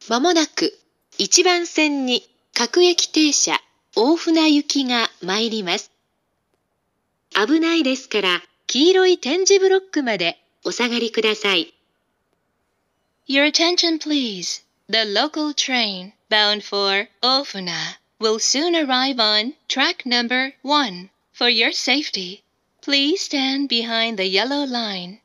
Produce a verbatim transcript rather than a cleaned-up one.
まもなくいちばん線に各駅停車大船行きが参ります。危ないですから黄色い点字ブロックまでお下がりください。 Your attention please. The local train bound for Ofuna will soon arrive on track number one. For your safety, please stand behind the yellow line.